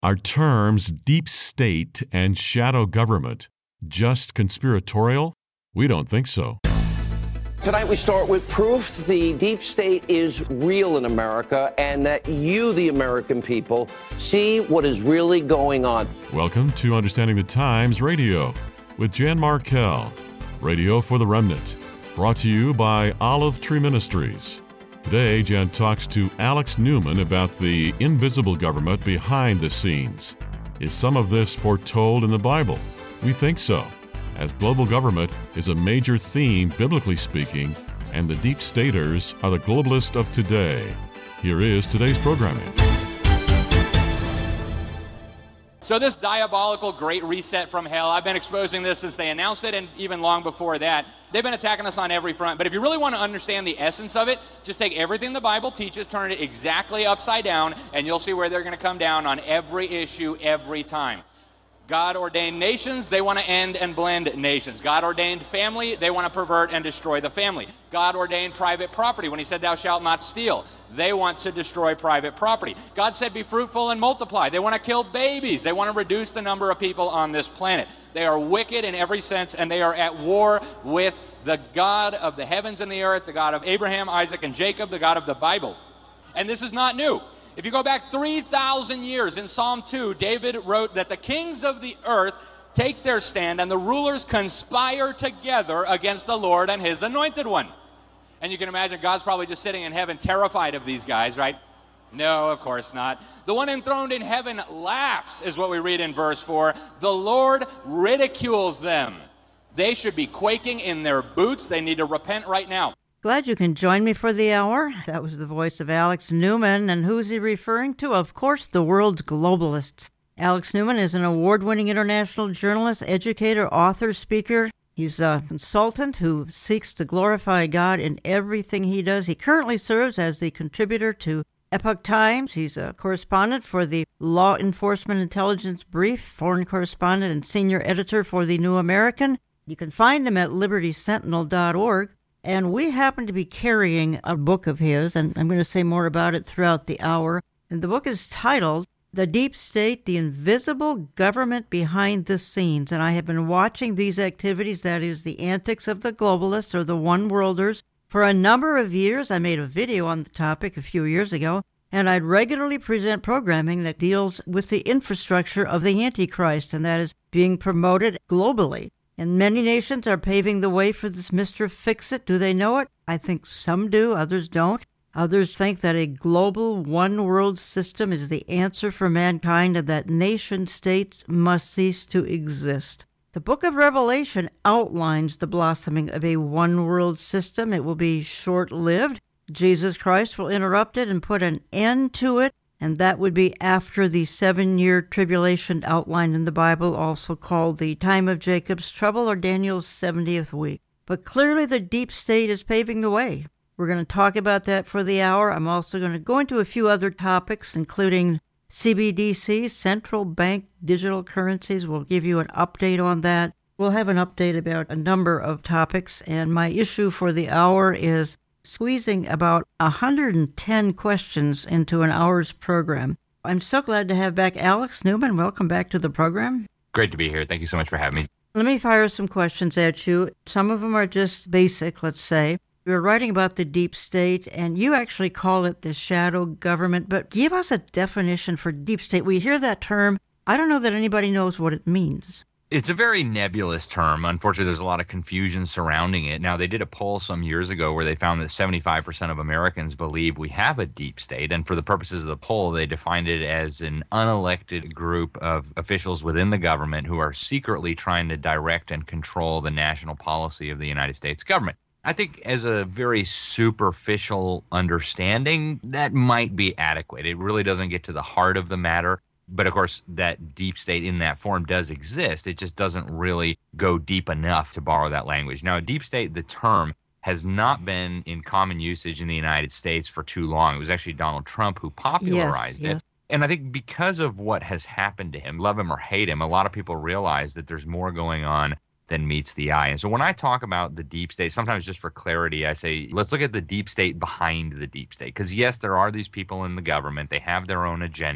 Are terms deep state and shadow government just conspiratorial? We don't think so. Tonight we start with proof the deep state is real in America and that you, the American people, see what is really going on. Welcome to Understanding the Times Radio with Jan Markell, Radio for the Remnant, brought to you by Olive Tree Ministries. Today, Jan talks to Alex Newman about the invisible government behind the scenes. Is some of this foretold in the Bible? We think so, as global government is a major theme, biblically speaking, and the deep staters are the globalists of today. Here is today's programming. So this diabolical Great Reset from hell, I've been exposing this since they announced it and even long before that. They've been attacking us on every front. But if you really want to understand the essence of it, just take everything the Bible teaches, turn it exactly upside down, and you'll see where they're going to come down on every issue every time. God-ordained nations, they want to end and blend nations. God-ordained family, they want to pervert and destroy the family. God-ordained private property, when he said, thou shalt not steal, they want to destroy private property. God said, be fruitful and multiply. They want to kill babies. They want to reduce the number of people on this planet. They are wicked in every sense, and they are at war with the God of the heavens and the earth, the God of Abraham, Isaac, and Jacob, the God of the Bible. And this is not new. If you go back 3,000 years, in Psalm 2, David wrote that the kings of the earth take their stand and the rulers conspire together against the Lord and his anointed one. And you can imagine God's probably just sitting in heaven terrified of these guys, right? No, of course not. The one enthroned in heaven laughs, is what we read in verse 4. The Lord ridicules them. They should be quaking in their boots. They need to repent right now. Glad you can join me for the hour. That was the voice of Alex Newman. And who's he referring to? Of course, the world's globalists. Alex Newman is an award-winning international journalist, educator, author, speaker. He's a consultant who seeks to glorify God in everything he does. He currently serves as the contributor to Epoch Times. He's a correspondent for the Law Enforcement Intelligence Brief, foreign correspondent and senior editor for The New American. You can find him at libertysentinel.org. And we happen to be carrying a book of his, and I'm going to say more about it throughout the hour. And the book is titled, The Deep State, the Invisible Government Behind the Scenes. And I have been watching these activities, that is, the antics of the globalists or the one-worlders, for a number of years. I made a video on the topic a few years ago, and I regularly present programming that deals with the infrastructure of the Antichrist, and that is being promoted globally. And many nations are paving the way for this Mr. Fix-It. Do they know it? I think some do, others don't. Others think that a global one-world system is the answer for mankind and that nation-states must cease to exist. The book of Revelation outlines the blossoming of a one-world system. It will be short-lived. Jesus Christ will interrupt it and put an end to it. And that would be after the 7-year tribulation outlined in the Bible, also called the time of Jacob's trouble or Daniel's 70th week. But clearly the deep state is paving the way. We're going to talk about that for the hour. I'm also going to go into a few other topics, including CBDC, central bank digital currencies. We'll give you an update on that. We'll have an update about a number of topics. And my issue for the hour is squeezing about 110 questions into an hour's program. I'm so glad to have back Alex Newman. Welcome back to the program. Great to be here. Thank you so much for having me. Let me fire some questions at you. Some of them are just basic, let's say. You're writing about the deep state, and you actually call it the shadow government, but give us a definition for deep state. We hear that term. I don't know that anybody knows what it means. It's a very nebulous term. Unfortunately, there's a lot of confusion surrounding it. Now, they did a poll some years ago where they found that 75% of Americans believe we have a deep state. And for the purposes of the poll, they defined it as an unelected group of officials within the government who are secretly trying to direct and control the national policy of the United States government. I think as a very superficial understanding, that might be adequate. It really doesn't get to the heart of the matter. But of course, that deep state in that form does exist. It just doesn't really go deep enough to borrow that language. Now, deep state, the term, has not been in common usage in the United States for too long. It was actually Donald Trump who popularized it. And I think because of what has happened to him, love him or hate him, a lot of people realize that there's more going on than meets the eye. And so when I talk about the deep state, sometimes just for clarity, I say, let's look at the deep state behind the deep state. Because yes, there are these people in the government. They have their own agenda.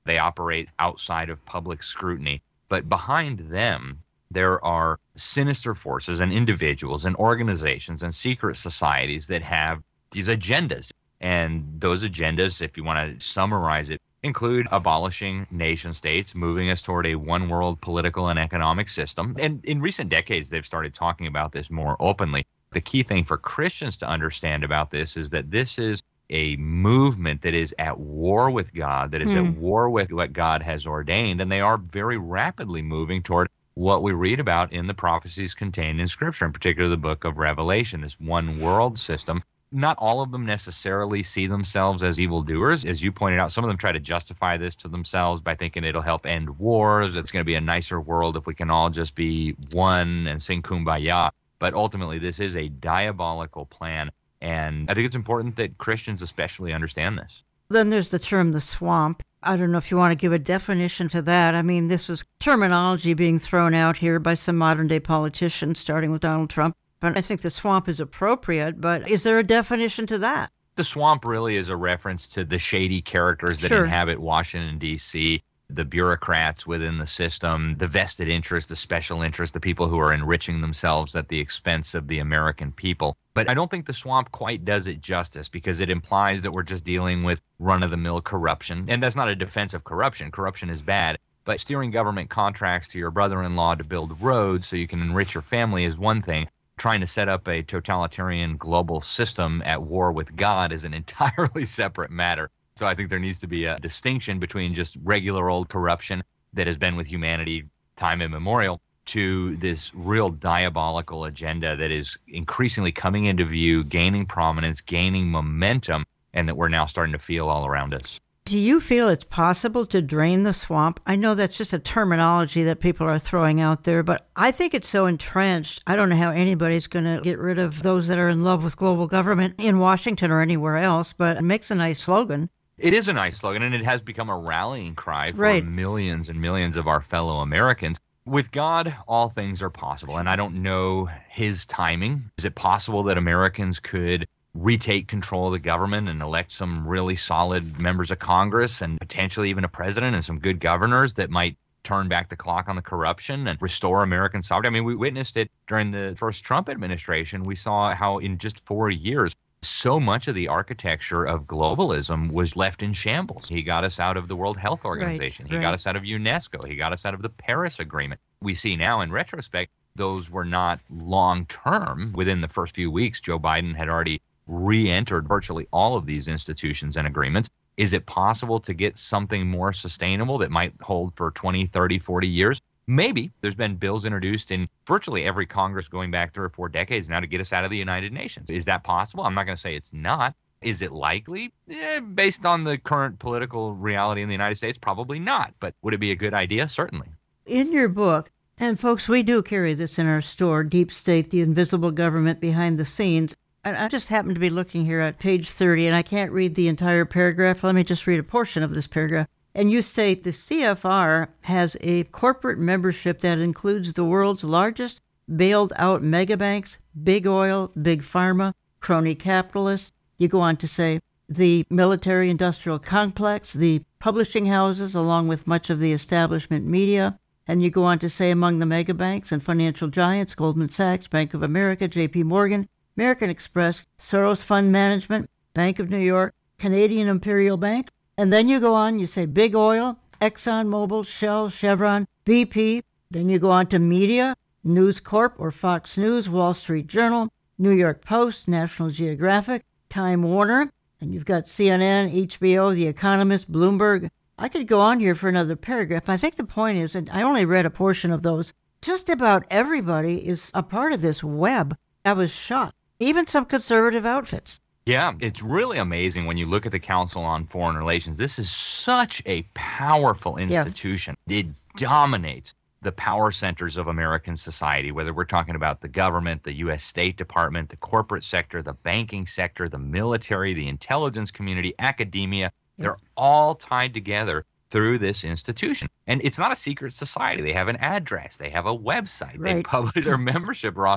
They operate outside of public scrutiny. But behind them, there are sinister forces and individuals and organizations and secret societies that have these agendas. And those agendas, if you want to summarize it, include abolishing nation states, moving us toward a one world political and economic system. And in recent decades, they've started talking about this more openly. The key thing for Christians to understand about this is that this is a movement that is at war with God, that is at war with what God has ordained, and they are very rapidly moving toward what we read about in the prophecies contained in Scripture, in particular the book of Revelation, this one world system. Not all of them necessarily see themselves as evildoers. As you pointed out, some of them try to justify this to themselves by thinking it'll help end wars. It's going to be a nicer world if we can all just be one and sing Kumbaya. But ultimately, this is a diabolical plan. And I think it's important that Christians especially understand this. Then there's the term the swamp. I don't know if you want to give a definition to that. I mean, this is terminology being thrown out here by some modern-day politicians, starting with Donald Trump. But I think the swamp is appropriate, but is there a definition to that? The swamp really is a reference to the shady characters that inhabit Washington, D.C., the bureaucrats within the system, the vested interest, the special interest, the people who are enriching themselves at the expense of the American people. But I don't think the swamp quite does it justice, because it implies that we're just dealing with run-of-the-mill corruption. And that's not a defense of corruption. Corruption is bad. But steering government contracts to your brother-in-law to build roads so you can enrich your family is one thing. Trying to set up a totalitarian global system at war with God is an entirely separate matter. So I think there needs to be a distinction between just regular old corruption that has been with humanity time immemorial to this real diabolical agenda that is increasingly coming into view, gaining prominence, gaining momentum, and that we're now starting to feel all around us. Do you feel it's possible to drain the swamp? I know that's just a terminology that people are throwing out there, but I think it's so entrenched. I don't know how anybody's going to get rid of those that are in love with global government in Washington or anywhere else, but it makes a nice slogan. It is a nice slogan, and it has become a rallying cry for millions and millions of our fellow Americans. With God, all things are possible, and I don't know his timing. Is it possible that Americans could retake control of the government and elect some really solid members of Congress and potentially even a president and some good governors that might turn back the clock on the corruption and restore American sovereignty? I mean, we witnessed it during the first Trump administration. We saw how in just 4 years, so much of the architecture of globalism was left in shambles. He got us out of the World Health Organization. He got us out of UNESCO. He got us out of the Paris Agreement. We see now in retrospect, those were not long-term. Within the first few weeks, Joe Biden had already re-entered virtually all of these institutions and agreements. Is it possible to get something more sustainable that might hold for 20, 30, 40 years? Maybe. There's been bills introduced in virtually every Congress going back 3 or 4 decades now to get us out of the United Nations. Is that possible? I'm not going to say it's not. Is it likely? Based on the current political reality in the United States, probably not. But would it be a good idea? Certainly. In your book, and folks, we do carry this in our store, Deep State, the Invisible Government Behind the Scenes. And I just happened to be looking here at page 30, and I can't read the entire paragraph. Let me just read a portion of this paragraph. And you state the CFR has a corporate membership that includes the world's largest bailed-out megabanks, big oil, big pharma, crony capitalists. You go on to say the military-industrial complex, the publishing houses, along with much of the establishment media. And you go on to say among the megabanks and financial giants, Goldman Sachs, Bank of America, J.P. Morgan, American Express, Soros Fund Management, Bank of New York, Canadian Imperial Bank. And then you go on, you say Big Oil, ExxonMobil, Shell, Chevron, BP. Then you go on to media, News Corp or Fox News, Wall Street Journal, New York Post, National Geographic, Time Warner. And you've got CNN, HBO, The Economist, Bloomberg. I could go on here for another paragraph. I think the point is, and I only read a portion of those, just about everybody is a part of this web. I was shocked. Even some conservative outfits. Yeah, it's really amazing when you look at the Council on Foreign Relations. This is such a powerful institution. Yeah. It dominates the power centers of American society, whether we're talking about the government, the U.S. State Department, the corporate sector, the banking sector, the military, the intelligence community, academia. Yeah. They're all tied together through this institution. And it's not a secret society. They have an address. They have a website. Right. They publish their membership roster.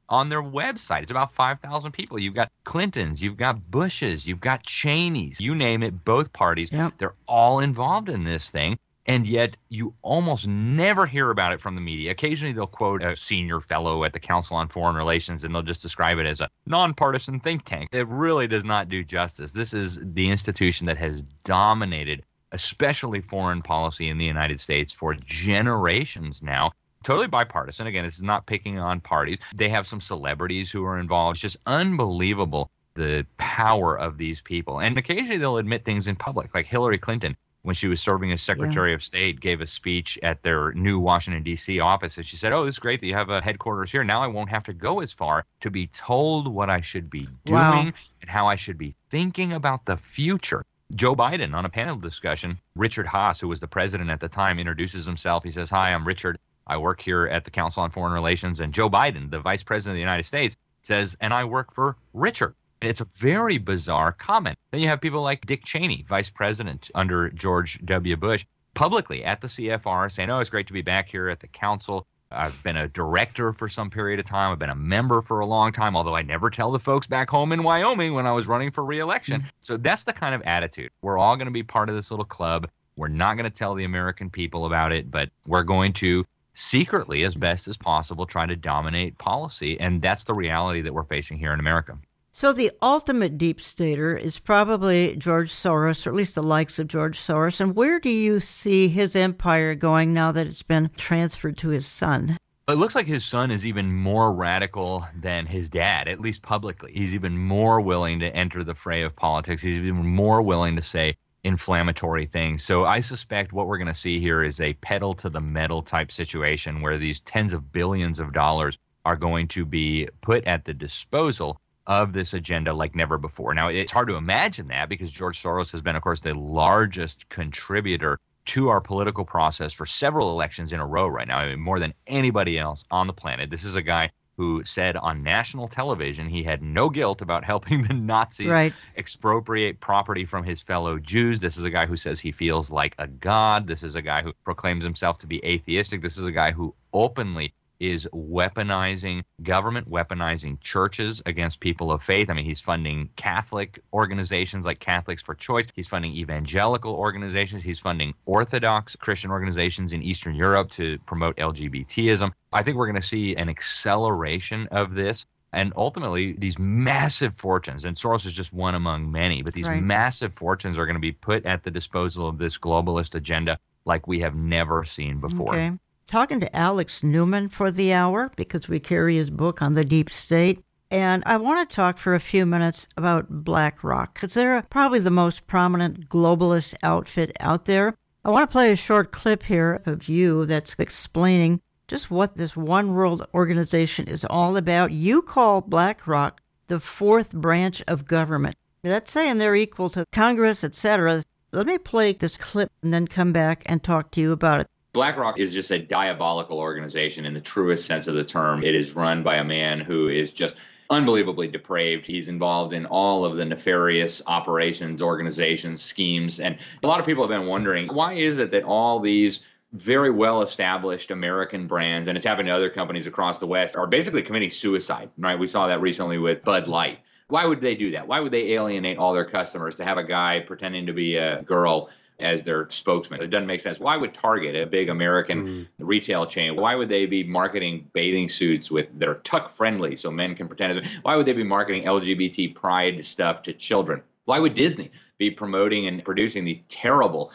on their website. It's about 5,000 people. You've got Clintons, you've got Bushes, you've got Cheneys, you name it, both parties. Yep. They're all involved in this thing. And yet you almost never hear about it from the media. Occasionally they'll quote a senior fellow at the Council on Foreign Relations, and they'll just describe it as a nonpartisan think tank. It really does not do justice. This is the institution that has dominated, especially foreign policy in the United States, for generations now. Totally bipartisan. Again, this is not picking on parties. They have some celebrities who are involved. It's just unbelievable, the power of these people. And occasionally they'll admit things in public, like Hillary Clinton, when she was serving as Secretary of State, gave a speech at their new Washington, D.C. office. And she said, this is great that you have a headquarters here. Now I won't have to go as far to be told what I should be doing and how I should be thinking about the future. Joe Biden, on a panel discussion, Richard Haas, who was the president at the time, introduces himself. He says, "Hi, I'm Richard. I work here at the Council on Foreign Relations." And Joe Biden, the vice president of the United States, says, "And I work for Richard." And it's a very bizarre comment. Then you have people like Dick Cheney, vice president under George W. Bush, publicly at the CFR saying, "It's great to be back here at the council. I've been a director for some period of time. I've been a member for a long time, although I never tell the folks back home in Wyoming when I was running for re-election." So that's the kind of attitude. We're all going to be part of this little club. We're not going to tell the American people about it, but we're going to secretly, as best as possible, try to dominate policy. And that's the reality that we're facing here in America. So the ultimate deep stater is probably George Soros, or at least the likes of George Soros. And where do you see his empire going now that it's been transferred to his son? It looks like his son is even more radical than his dad, at least publicly. He's even more willing to enter the fray of politics. He's even more willing to say inflammatory things. So I suspect what we're going to see here is a pedal to the metal type situation where these tens of billions of dollars are going to be put at the disposal of this agenda like never before. Now, it's hard to imagine that because George Soros has been, of course, the largest contributor to our political process for several elections in a row right now. I mean, more than anybody else on the planet. This is a guy who said on national television he had no guilt about helping the Nazis expropriate property from his fellow Jews. This is a guy who says he feels like a god. This is a guy who proclaims himself to be atheistic. This is a guy who openly is weaponizing government, weaponizing churches against people of faith. I mean, he's funding Catholic organizations like Catholics for Choice. He's funding evangelical organizations. He's funding Orthodox Christian organizations in Eastern Europe to promote LGBTism. I think we're going to see an acceleration of this. And ultimately, these massive fortunes, and Soros is just one among many, but these massive fortunes are going to be put at the disposal of this globalist agenda like we have never seen before. Okay. Talking to Alex Newman for the hour because we carry his book on the deep state. And I want to talk for a few minutes about BlackRock because they're probably the most prominent globalist outfit out there. I want to play a short clip here of you that's explaining just what this One World organization is all about. You call BlackRock the fourth branch of government. That's saying they're equal to Congress, etc. Let me play this clip and then come back and talk to you about it. BlackRock is just a diabolical organization in the truest sense of the term. It is run by a man who is just unbelievably depraved. He's involved in all of the nefarious operations, organizations, schemes. And a lot of people have been wondering, why is it that all these very well-established American brands, and it's happened to other companies across the West, are basically committing suicide, right? We saw that recently with Bud Light. Why would they do that? Why would they alienate all their customers to have a guy pretending to be a girl as their spokesman? It doesn't make sense. Why would Target, a big American retail chain, why would they be marketing bathing suits that are tuck friendly so men can pretend? Why would they be marketing LGBT pride stuff to children? Why would Disney be promoting and producing these terrible,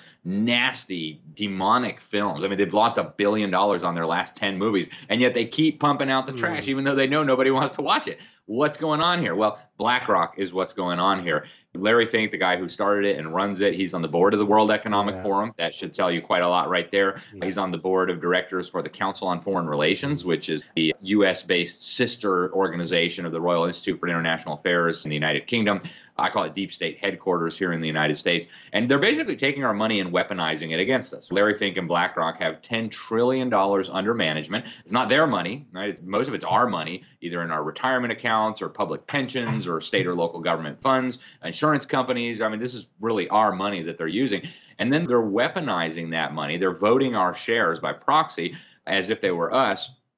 nasty, demonic films? I mean, they've lost $1 billion on their last 10 movies, and yet they keep pumping out the trash, even though they know nobody wants to watch it. What's going on here? Well, BlackRock is what's going on here. Larry Fink, the guy who started it and runs it, he's on the board of the World Economic Forum. That should tell you quite a lot right there. He's on the board of directors for the Council on Foreign Relations, which is the U.S.-based sister organization of the Royal Institute for International Affairs in the United Kingdom. I call it deep state headquarters here in the United States. And they're basically taking our money and weaponizing it against us. Larry Fink and BlackRock have $10 trillion under management. It's not their money, right? Most of it's our money, either in our retirement accounts or public pensions or state or local government funds, insurance companies. I mean, this is really our money that they're using. And then they're weaponizing that money. They're voting our shares by proxy as if they were us.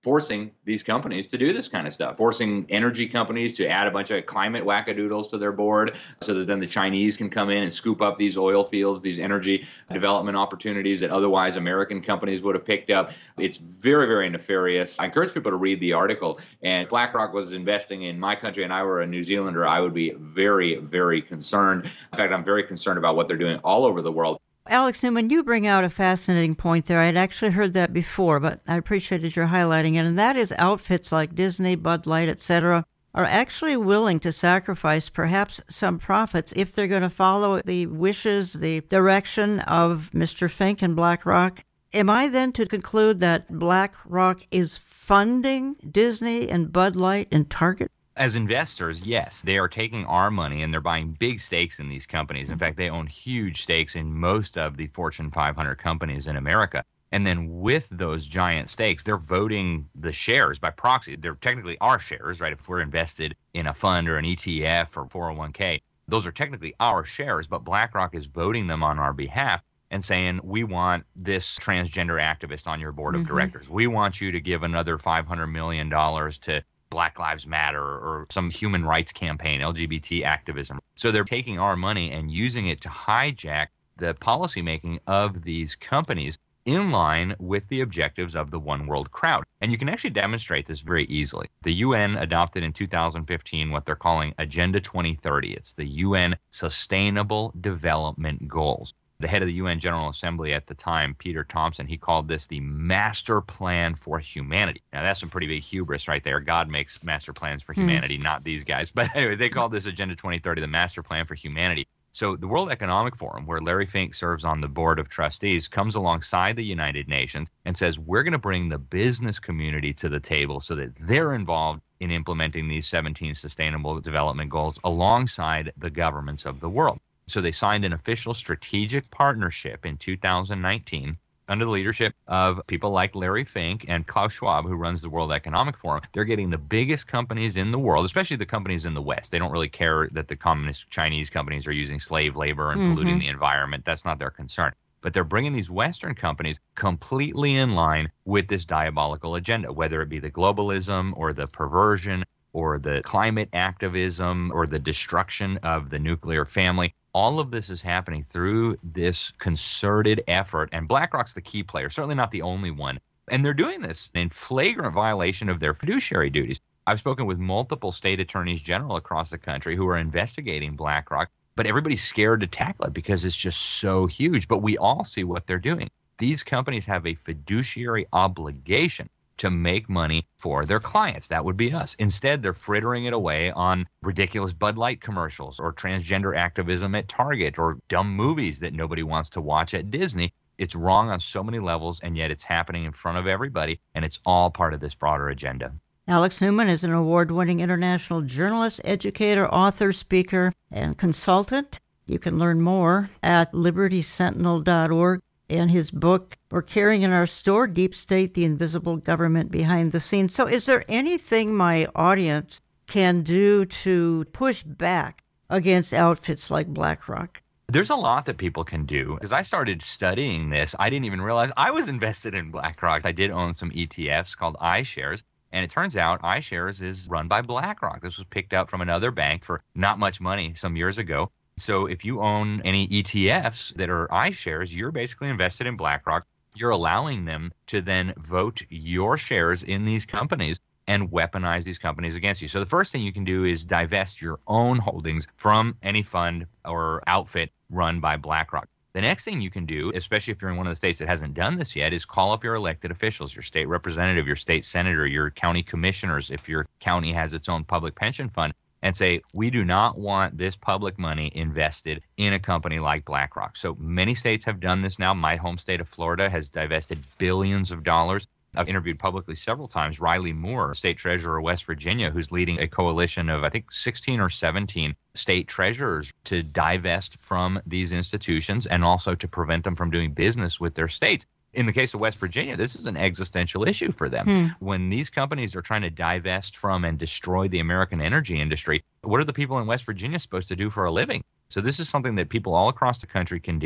forcing these companies to do this kind of stuff, forcing energy companies to add a bunch of climate wackadoodles to their board so that then the Chinese can come in and scoop up these oil fields, these energy development opportunities that otherwise American companies would have picked up. It's very, very nefarious. I encourage people to read the article. And if BlackRock was investing in my country and I were a New Zealander, I would be very, very concerned. In fact, I'm very concerned about what they're doing all over the world. Alex Newman, you bring out a fascinating point there. I had actually heard that before, but I appreciated your highlighting it, and that is outfits like Disney, Bud Light, etc. are actually willing to sacrifice perhaps some profits if they're going to follow the wishes, the direction of Mr. Fink and BlackRock. Am I then to conclude that BlackRock is funding Disney and Bud Light and Target? As investors, yes, they are taking our money and they're buying big stakes in these companies. In fact, they own huge stakes in most of the Fortune 500 companies in America. And then with those giant stakes, they're voting the shares by proxy. They're technically our shares, right? If we're invested in a fund or an ETF or 401k, those are technically our shares, but BlackRock is voting them on our behalf and saying, we want this transgender activist on your board of directors. We want you to give another $500 million to Black Lives Matter or some human rights campaign, LGBT activism. So they're taking our money and using it to hijack the policymaking of these companies in line with the objectives of the One World crowd. And you can actually demonstrate this very easily. The UN adopted in 2015 what they're calling Agenda 2030. It's the UN Sustainable Development Goals. The head of the UN General Assembly at the time, Peter Thompson, he called this the master plan for humanity. Now, that's some pretty big hubris right there. God makes master plans for humanity, not these guys. But anyway, they called this Agenda 2030 the master plan for humanity. So the World Economic Forum, where Larry Fink serves on the board of trustees, comes alongside the United Nations and says, we're going to bring the business community to the table so that they're involved in implementing these 17 sustainable development goals alongside the governments of the world. So they signed an official strategic partnership in 2019 under the leadership of people like Larry Fink and Klaus Schwab, who runs the World Economic Forum. They're getting the biggest companies in the world, especially the companies in the West. They don't really care that the communist Chinese companies are using slave labor and polluting the environment. That's not their concern. But they're bringing these Western companies completely in line with this diabolical agenda, whether it be the globalism or the perversion or the climate activism or the destruction of the nuclear family. All of this is happening through this concerted effort, and BlackRock's the key player, certainly not the only one. And they're doing this in flagrant violation of their fiduciary duties. I've spoken with multiple state attorneys general across the country who are investigating BlackRock, but everybody's scared to tackle it because it's just so huge. But we all see what they're doing. These companies have a fiduciary obligation to make money for their clients. That would be us. Instead, they're frittering it away on ridiculous Bud Light commercials or transgender activism at Target or dumb movies that nobody wants to watch at Disney. It's wrong on so many levels, and yet it's happening in front of everybody, and it's all part of this broader agenda. Alex Newman is an award-winning international journalist, educator, author, speaker, and consultant. You can learn more at libertysentinel.org. And his book, we're carrying in our store, Deep State, the Invisible Government Behind the Scenes. So is there anything my audience can do to push back against outfits like BlackRock? There's a lot that people can do. As I started studying this, I didn't even realize I was invested in BlackRock. I did own some ETFs called iShares. And it turns out iShares is run by BlackRock. This was picked up from another bank for not much money some years ago. So if you own any ETFs that are iShares, you're basically invested in BlackRock. You're allowing them to then vote your shares in these companies and weaponize these companies against you. So the first thing you can do is divest your own holdings from any fund or outfit run by BlackRock. The next thing you can do, especially if you're in one of the states that hasn't done this yet, is call up your elected officials, your state representative, your state senator, your county commissioners, if your county has its own public pension fund, and say, we do not want this public money invested in a company like BlackRock. So many states have done this now. My home state of Florida has divested billions of dollars. I've interviewed publicly several times Riley Moore, state treasurer of West Virginia, who's leading a coalition of, I think, 16 or 17 state treasurers to divest from these institutions and also to prevent them from doing business with their states. In the case of West Virginia, this is an existential issue for them. When these companies are trying to divest from and destroy the American energy industry, what are the people in West Virginia supposed to do for a living? So this is something that people all across the country can do.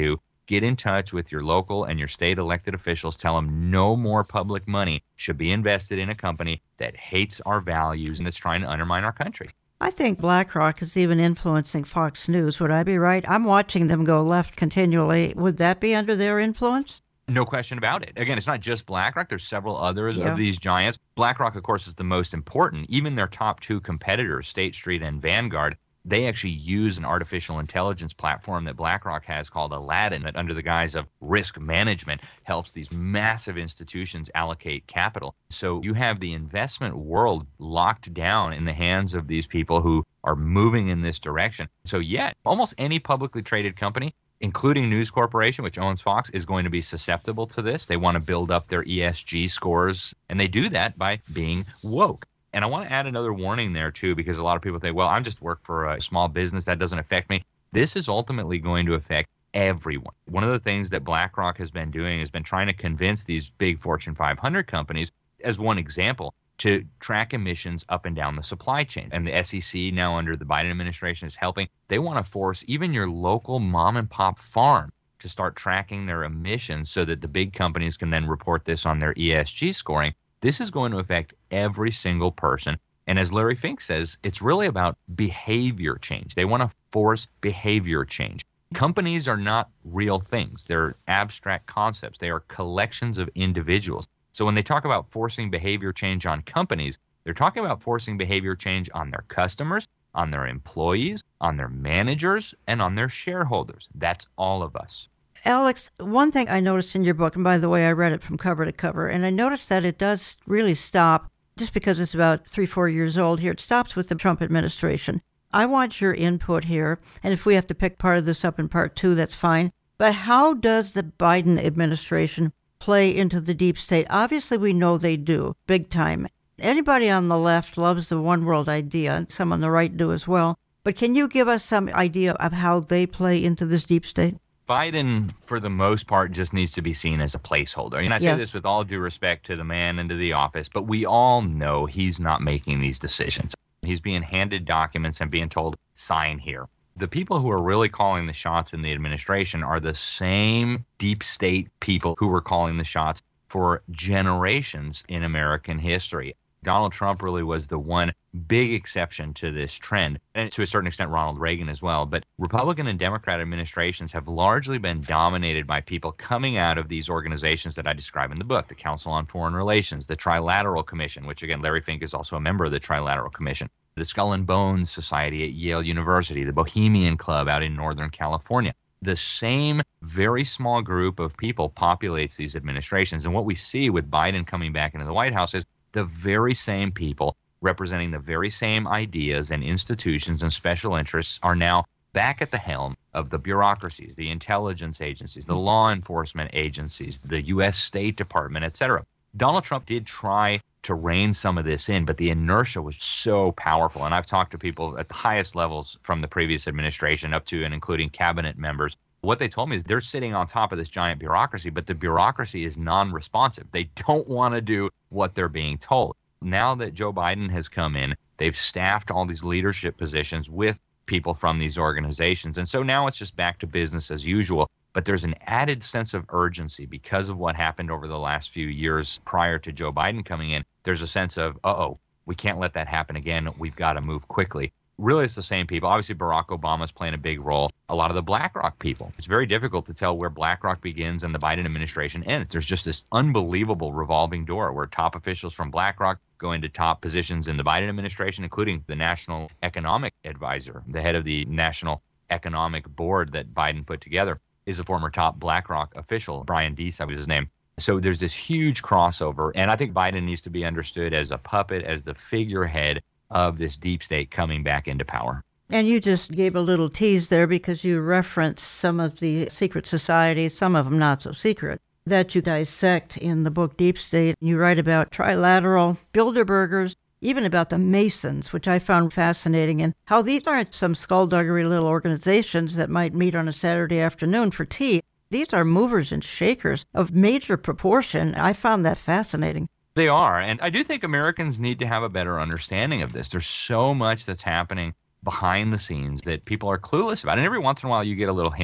Get in touch with your local and your state elected officials. Tell them no more public money should be invested in a company that hates our values and that's trying to undermine our country. I think BlackRock is even influencing Fox News. Would I be right? I'm watching them go left continually. Would that be under their influence? No question about it. Again, it's not just BlackRock. There's several others of these giants. BlackRock, of course, is the most important. Even their top two competitors, State Street and Vanguard, they actually use an artificial intelligence platform that BlackRock has called Aladdin that under the guise of risk management helps these massive institutions allocate capital. So you have the investment world locked down in the hands of these people who are moving in this direction. So yeah, almost any publicly traded company, including News Corporation, which owns Fox, is going to be susceptible to this. They want to build up their ESG scores, and they do that by being woke. And I want to add another warning there, too, because a lot of people think, well, I'm just work for a small business. That doesn't affect me. This is ultimately going to affect everyone. One of the things that BlackRock has been doing has been trying to convince these big Fortune 500 companies, as one example, to track emissions up and down the supply chain. And the SEC now under the Biden administration is helping. They want to force even your local mom and pop farm to start tracking their emissions so that the big companies can then report this on their ESG scoring. This is going to affect every single person. And as Larry Fink says, it's really about behavior change. They want to force behavior change. Companies are not real things. They're abstract concepts. They are collections of individuals. So when they talk about forcing behavior change on companies, they're talking about forcing behavior change on their customers, on their employees, on their managers, and on their shareholders. That's all of us. Alex, one thing I noticed in your book, and by the way, I read it from cover to cover, and I noticed that it does really stop, just because it's about 3-4 years old here, it stops with the Trump administration. I want your input here, and if we have to pick part of this up in part 2, that's fine. But how does the Biden administration play into the deep state? Obviously, we know they do, big time. Anybody on the left loves the one world idea, and some on the right do as well. But can you give us some idea of how they play into this deep state? Biden, for the most part, just needs to be seen as a placeholder. And I say this with all due respect to the man and to the office, but we all know he's not making these decisions. He's being handed documents and being told, sign here. The people who are really calling the shots in the administration are the same deep state people who were calling the shots for generations in American history. Donald Trump really was the one big exception to this trend, and to a certain extent Ronald Reagan as well. But Republican and Democrat administrations have largely been dominated by people coming out of these organizations that I describe in the book, the Council on Foreign Relations, the Trilateral Commission, which again, Larry Fink is also a member of the Trilateral Commission, the Skull and Bones Society at Yale University, the Bohemian Club out in Northern California. The same very small group of people populates these administrations. And what we see with Biden coming back into the White House is the very same people representing the very same ideas and institutions and special interests are now back at the helm of the bureaucracies, the intelligence agencies, the law enforcement agencies, the U.S. State Department, et cetera. Donald Trump did try to rein some of this in, but the inertia was so powerful. And I've talked to people at the highest levels from the previous administration up to and including cabinet members. What they told me is they're sitting on top of this giant bureaucracy, but the bureaucracy is non-responsive. They don't want to do what they're being told. Now that Joe Biden has come in, they've staffed all these leadership positions with people from these organizations. And so now it's just back to business as usual. But there's an added sense of urgency because of what happened over the last few years prior to Joe Biden coming in. There's a sense of, we can't let that happen again. We've got to move quickly. Really, it's the same people. Obviously, Barack Obama's playing a big role. A lot of the BlackRock people. It's very difficult to tell where BlackRock begins and the Biden administration ends. There's just this unbelievable revolving door where top officials from BlackRock go into top positions in the Biden administration, including the National Economic Advisor, the head of the National Economic Board that Biden put together, is a former top BlackRock official. Brian Deese, that was his name. So there's this huge crossover. And I think Biden needs to be understood as a puppet, as the figurehead of this deep state coming back into power. And you just gave a little tease there because you referenced some of the secret societies, some of them not so secret, that you dissect in the book Deep State. You write about Trilateral, Bilderbergers, even about the Masons, which I found fascinating, and how these aren't some skullduggery little organizations that might meet on a Saturday afternoon for tea. These are movers and shakers of major proportion. I found that fascinating. They are. And I do think Americans need to have a better understanding of this. There's so much that's happening behind the scenes that people are clueless about. And every once in a while you get a little hint.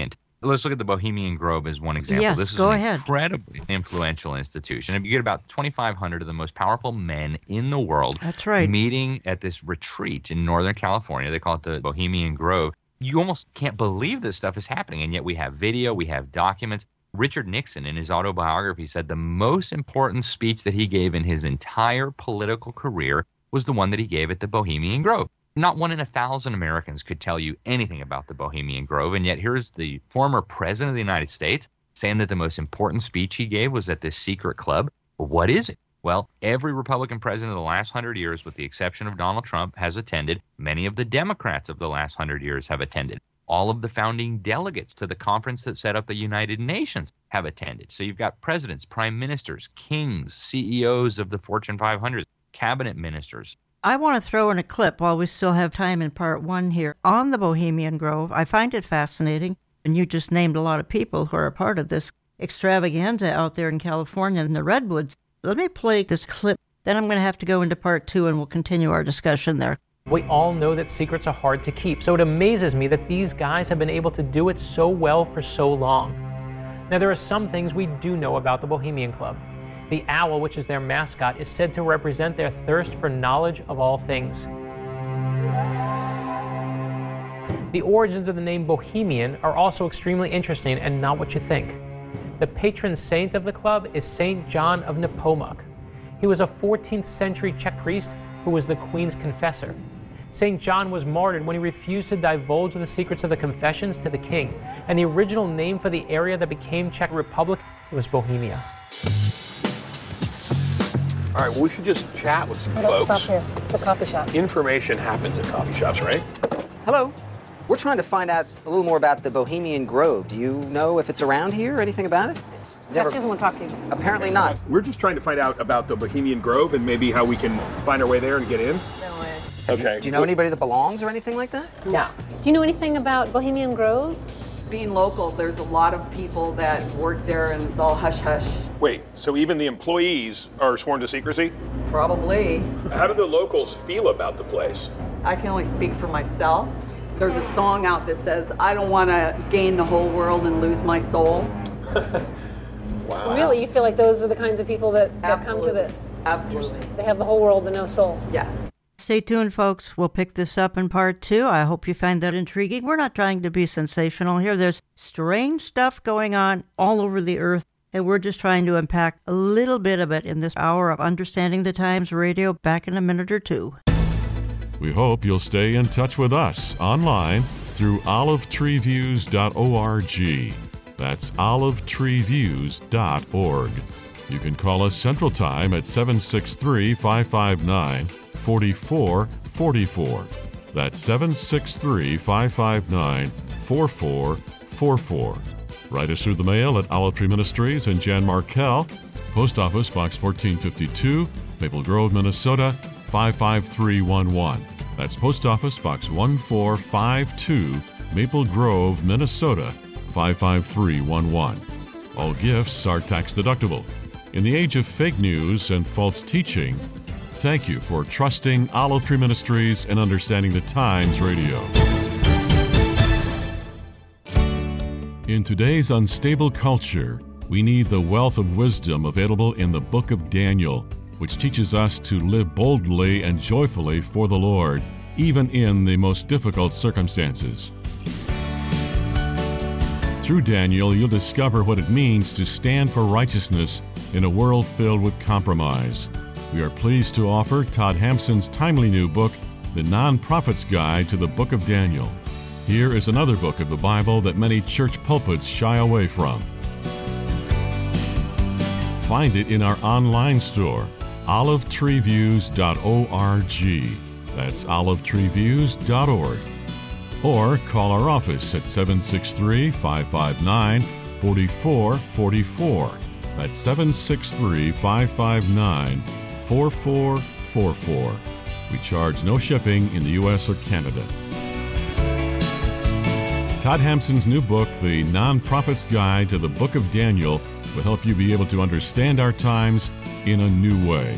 Let's look at the Bohemian Grove as one example. Yes, this is go an ahead. incredibly influential institution. And you get about 2,500 of the most powerful men in the world That's right. meeting at this retreat in Northern California. They call it the Bohemian Grove. You almost can't believe this stuff is happening, and yet we have video, we have documents. Richard Nixon, in his autobiography, said the most important speech that he gave in his entire political career was the one that he gave at the Bohemian Grove. Not 1 in 1,000 Americans could tell you anything about the Bohemian Grove, and yet here's the former president of the United States saying that the most important speech he gave was at this secret club. What is it? Well, every Republican president of the last 100 years, with the exception of Donald Trump, has attended. Many of the Democrats of the last 100 years have attended. All of the founding delegates to the conference that set up the United Nations have attended. So you've got presidents, prime ministers, kings, CEOs of the Fortune 500, cabinet ministers. I want to throw in a clip while we still have time in part one here on the Bohemian Grove. I find it fascinating, and you just named a lot of people who are a part of this extravaganza out there in California in the Redwoods. Let me play this clip, then I'm going to have to go into part two, and we'll continue our discussion there. We all know that secrets are hard to keep, so it amazes me that these guys have been able to do it so well for so long. Now, there are some things we do know about the Bohemian Club. The owl, which is their mascot, is said to represent their thirst for knowledge of all things. The origins of the name Bohemian are also extremely interesting and not what you think. The patron saint of the club is Saint John of Nepomuk. He was a 14th century Czech priest who was the Queen's confessor. St. John was martyred when he refused to divulge the secrets of the confessions to the king, and the original name for the area that became Czech Republic was Bohemia. All right, well, we should just chat with some Let's folks. stop here. It's a coffee shop. Information happens at coffee shops, right? Hello. We're trying to find out a little more about the Bohemian Grove. Do you know if it's around here or anything about it? Scott, she doesn't want to talk to you. Apparently not. We're just trying to find out about the Bohemian Grove and maybe how we can find our way there and get in. No way. Okay. Do you know anybody that belongs or anything like that? No. Do you know anything about Bohemian Grove? Being local, there's a lot of people that work there and it's all hush-hush. Wait, so even the employees are sworn to secrecy? Probably. How do the locals feel about the place? I can only speak for myself. There's a song out that says, I don't want to gain the whole world and lose my soul. Wow. Really? You feel like those are the kinds of people that come to this? Absolutely. They have the whole world and no soul. Yeah. Stay tuned, folks. We'll pick this up in part two. I hope you find that intriguing. We're not trying to be sensational here. There's strange stuff going on all over the earth, and we're just trying to unpack a little bit of it in this hour of Understanding the Times Radio. Back in a minute or two. We hope you'll stay in touch with us online through olivetreeviews.org. That's olivetreeviews.org. You can call us Central Time at 763-559-4444. That's 763-559-4444. Write us through the mail at Olive Tree Ministries and Jan Markell, Post Office Box 1452, Maple Grove, Minnesota 55311. That's Post Office Box 1452, Maple Grove, Minnesota 55311. All gifts are tax deductible. In the age of fake news and false teaching, thank you for trusting Olive Tree Ministries and Understanding the Times Radio. In today's unstable culture, we need the wealth of wisdom available in the book of Daniel, which teaches us to live boldly and joyfully for the Lord, even in the most difficult circumstances. Through Daniel, you'll discover what it means to stand for righteousness in a world filled with compromise. We are pleased to offer Todd Hampson's timely new book, The Non-Prophet's Guide to the Book of Daniel. Here is another book of the Bible that many church pulpits shy away from. Find it in our online store, olivetreeviews.org. That's olivetreeviews.org. Or call our office at 763-559-4444. That's 763-559-4444. We charge no shipping in the U.S. or Canada. Todd Hampson's new book, The Non-Prophet's Guide to the Book of Daniel, will help you be able to understand our times in a new way.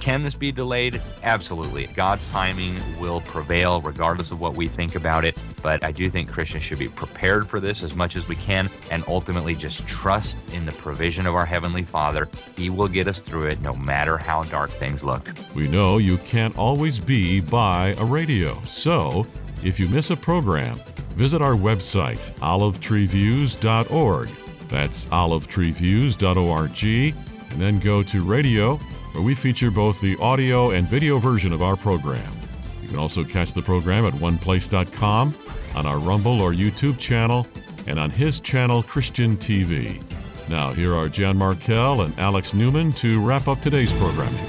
Can this be delayed? Absolutely. God's timing will prevail regardless of what we think about it. But I do think Christians should be prepared for this as much as we can and ultimately just trust in the provision of our Heavenly Father. He will get us through it no matter how dark things look. We know you can't always be by a radio, so if you miss a program, visit our website, olivetreeviews.org. That's olivetreeviews.org, and then go to radio, where we feature both the audio and video version of our program. You can also catch the program at oneplace.com, on our Rumble or YouTube channel, and on his channel, Christian TV. Now, here are Jan Markell and Alex Newman to wrap up today's programming.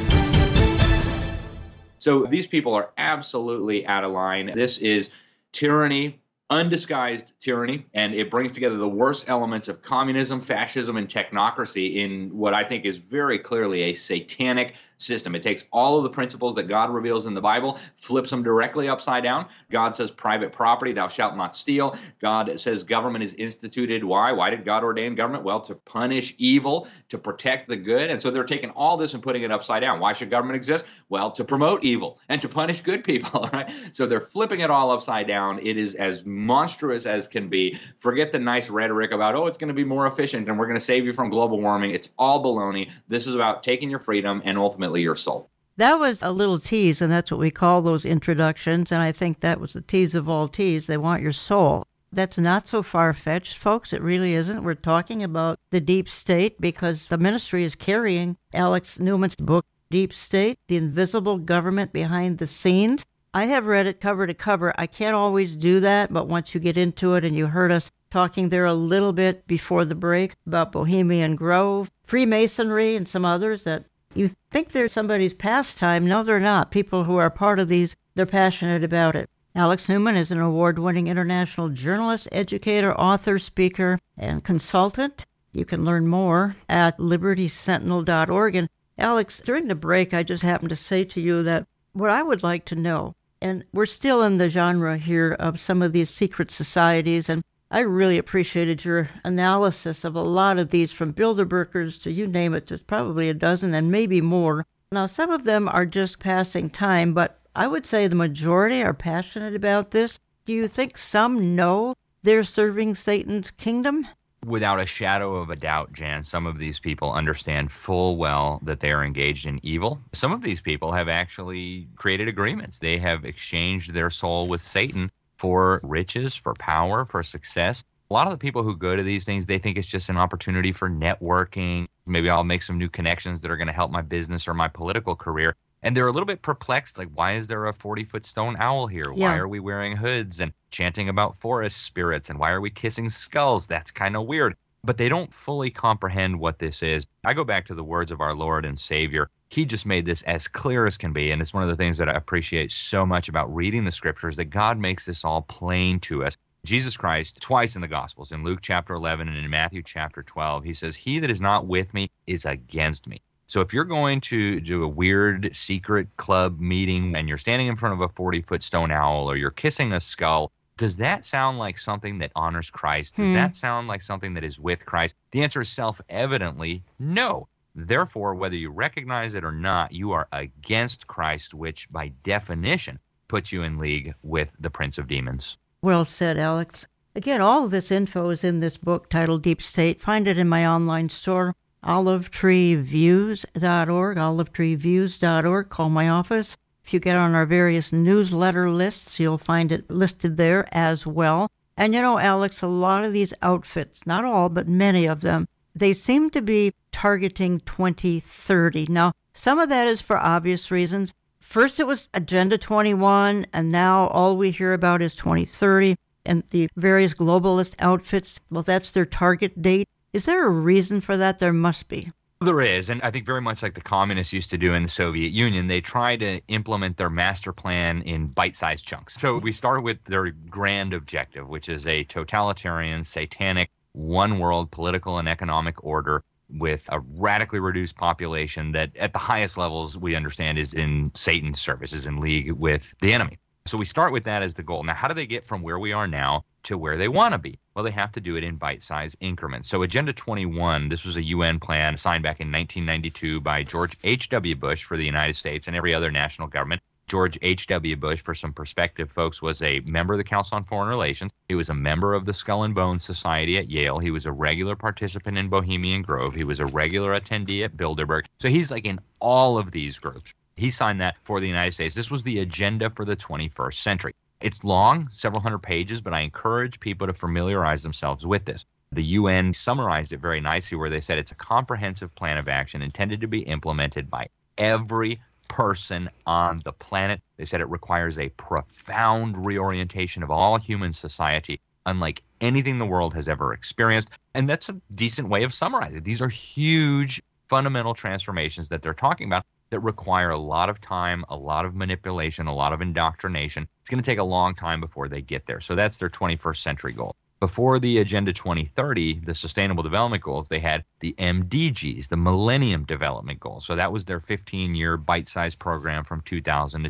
So these people are absolutely out of line. This is tyranny, undisguised tyranny, and it brings together the worst elements of communism, fascism, and technocracy in what I think is very clearly a satanic system. It takes all of the principles that God reveals in the Bible, flips them directly upside down. God says private property, thou shalt not steal. God says government is instituted. Why? Why did God ordain government? Well, to punish evil, to protect the good. And so they're taking all this and putting it upside down. Why should government exist? Well, to promote evil and to punish good people, right? So they're flipping it all upside down. It is as monstrous as can be. Forget the nice rhetoric about, oh, it's going to be more efficient and we're going to save you from global warming. It's all baloney. This is about taking your freedom and ultimately your soul. That was a little tease, and that's what we call those introductions, and I think that was the tease of all tease. They want your soul. That's not so far-fetched, folks. It really isn't. We're talking about the deep state because the ministry is carrying Alex Newman's book, Deep State, The Invisible Government Behind the Scenes. I have read it cover to cover. I can't always do that, but once you get into it, and you heard us talking there a little bit before the break about Bohemian Grove, Freemasonry, and some others that you think they're somebody's pastime. No, they're not. People who are part of these, they're passionate about it. Alex Newman is an award-winning international journalist, educator, author, speaker, and consultant. You can learn more at libertysentinel.org. And Alex, during the break, I just happened to say to you that what I would like to know, and we're still in the genre here of some of these secret societies, and I really appreciated your analysis of a lot of these, from Bilderbergers to you name it. There's probably a dozen and maybe more. Now, some of them are just passing time, but I would say the majority are passionate about this. Do you think some know they're serving Satan's kingdom? Without a shadow of a doubt, Jan, some of these people understand full well that they are engaged in evil. Some of these people have actually created agreements. They have exchanged their soul with Satan for riches, for power, for success. A lot of the people who go to these things, they think it's just an opportunity for networking. Maybe I'll make some new connections that are going to help my business or my political career. And they're a little bit perplexed, like, why is there a 40-foot stone owl here? Yeah. Why are we wearing hoods and chanting about forest spirits? And why are we kissing skulls? That's kind of weird. But they don't fully comprehend what this is. I go back to the words of our Lord and Savior. He just made this as clear as can be, and it's one of the things that I appreciate so much about reading the Scriptures, that God makes this all plain to us. Jesus Christ, twice in the Gospels, in Luke chapter 11 and in Matthew chapter 12, he says, "He that is not with me is against me." So if you're going to do a weird secret club meeting and you're standing in front of a 40-foot stone owl or you're kissing a skull, does that sound like something that honors Christ? Does that sound like something that is with Christ? The answer is self-evidently no. Therefore, whether you recognize it or not, you are against Christ, which by definition puts you in league with the Prince of Demons. Well said, Alex. Again, all of this info is in this book titled Deep State. Find it in my online store, olivetreeviews.org, olivetreeviews.org. Call my office. If you get on our various newsletter lists, you'll find it listed there as well. And you know, Alex, a lot of these outfits, not all, but many of them, they seem to be targeting 2030. Now, some of that is for obvious reasons. First, it was Agenda 21, and now all we hear about is 2030. And the various globalist outfits, well, that's their target date. Is there a reason for that? There must be. There is, and I think very much like the communists used to do in the Soviet Union, they try to implement their master plan in bite-sized chunks. So we start with their grand objective, which is a totalitarian, satanic, one-world political and economic order with a radically reduced population that at the highest levels we understand is in Satan's service, is in league with the enemy. So we start with that as the goal. Now, how do they get from where we are now to where they want to be? Well, they have to do it in bite-sized increments. So Agenda 21, this was a UN plan signed back in 1992 by George H.W. Bush for the United States and every other national government. George H.W. Bush, for some perspective, folks, was a member of the Council on Foreign Relations. He was a member of the Skull and Bones Society at Yale. He was a regular participant in Bohemian Grove. He was a regular attendee at Bilderberg. So he's like in all of these groups. He signed that for the United States. This was the agenda for the 21st century. It's long, several hundred pages, but I encourage people to familiarize themselves with this. The UN summarized it very nicely where they said it's a comprehensive plan of action intended to be implemented by every person on the planet. They said it requires a profound reorientation of all human society, unlike anything the world has ever experienced. And that's a decent way of summarizing it. These are huge, fundamental transformations that they're talking about that require a lot of time, a lot of manipulation, a lot of indoctrination. It's going to take a long time before they get there. So that's their 21st century goal. Before the Agenda 2030, the Sustainable Development Goals, they had the MDGs, the Millennium Development Goals. So that was their 15-year bite-sized program from 2000 to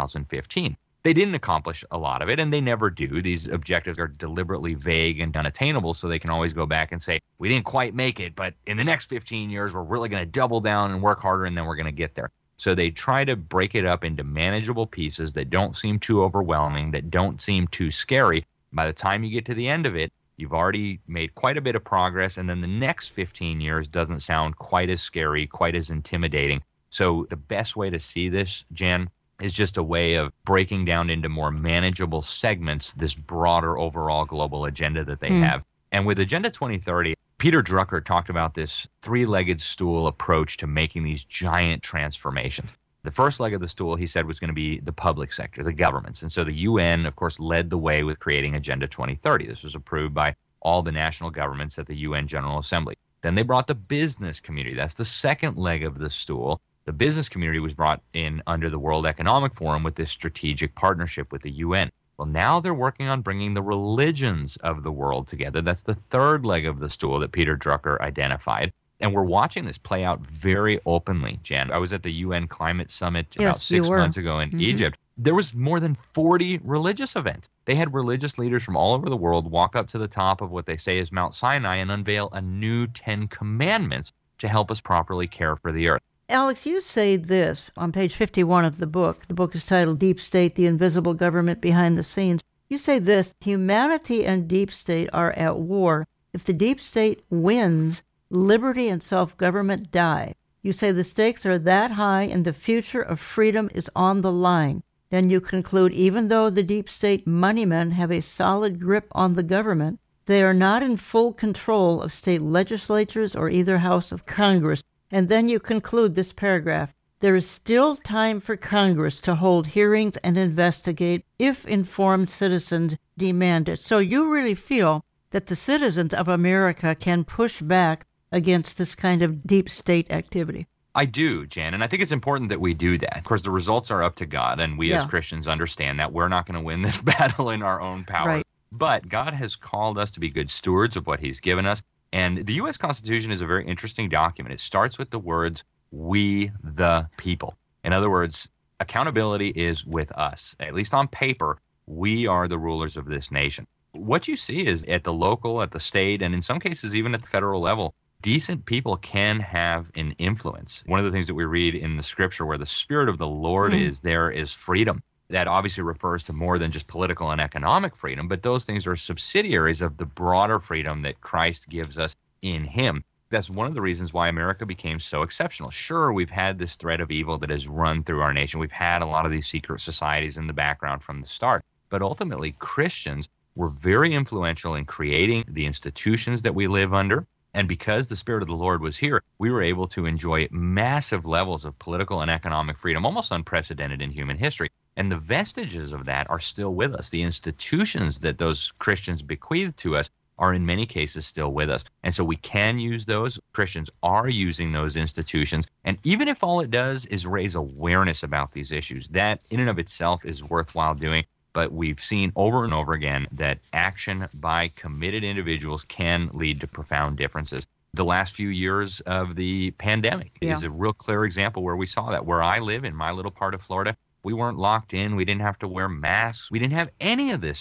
2015. They didn't accomplish a lot of it, and they never do. These objectives are deliberately vague and unattainable, so they can always go back and say, we didn't quite make it, but in the next 15 years, we're really going to double down and work harder, and then we're going to get there. So they try to break it up into manageable pieces that don't seem too overwhelming, that don't seem too scary. By the time you get to the end of it, you've already made quite a bit of progress, and then the next 15 years doesn't sound quite as scary, quite as intimidating. So the best way to see this, Jen, is just a way of breaking down into more manageable segments this broader overall global agenda that they have. And with Agenda 2030, Peter Drucker talked about this three-legged stool approach to making these giant transformations. The first leg of the stool, he said, was going to be the public sector, the governments. And so the UN, of course, led the way with creating Agenda 2030. This was approved by all the national governments at the UN General Assembly. Then they brought the business community. That's the second leg of the stool. The business community was brought in under the World Economic Forum with this strategic partnership with the UN. Well, now they're working on bringing the religions of the world together. That's the third leg of the stool that Peter Drucker identified. And we're watching this play out very openly, Jan. I was at the UN Climate Summit about 6 months ago in Egypt. There was more than 40 religious events. They had religious leaders from all over the world walk up to the top of what they say is Mount Sinai and unveil a new 10 commandments to help us properly care for the earth. Alex, you say this on page 51 of the book. The book is titled Deep State, the Invisible Government Behind the Scenes. You say this: humanity and deep state are at war. If the deep state wins, liberty and self-government die. You say the stakes are that high and the future of freedom is on the line. Then you conclude, even though the deep state moneymen have a solid grip on the government, they are not in full control of state legislatures or either house of Congress. And then you conclude this paragraph: there is still time for Congress to hold hearings and investigate if informed citizens demand it. So you really feel that the citizens of America can push back against this kind of deep state activity? I do, Jan, and I think it's important that we do that. Of course, the results are up to God, and we as Christians understand that we're not going to win this battle in our own power. Right. But God has called us to be good stewards of what he's given us. And the U.S. Constitution is a very interesting document. It starts with the words, we the people. In other words, accountability is with us. At least on paper, we are the rulers of this nation. What you see is at the local, at the state, and in some cases even at the federal level, decent people can have an influence. One of the things that we read in the scripture where the Spirit of the Lord is, there is freedom. That obviously refers to more than just political and economic freedom, but those things are subsidiaries of the broader freedom that Christ gives us in him. That's one of the reasons why America became so exceptional. Sure, we've had this thread of evil that has run through our nation. We've had a lot of these secret societies in the background from the start, but ultimately Christians were very influential in creating the institutions that we live under. And because the Spirit of the Lord was here, we were able to enjoy massive levels of political and economic freedom, almost unprecedented in human history. And the vestiges of that are still with us. The institutions that those Christians bequeathed to us are in many cases still with us. And so we can use those. Christians are using those institutions. And even if all it does is raise awareness about these issues, that in and of itself is worthwhile doing. But we've seen over and over again that action by committed individuals can lead to profound differences. The last few years of the pandemic is a real clear example where we saw that. Where I live in my little part of Florida, we weren't locked in. We didn't have to wear masks. We didn't have any of this stuff.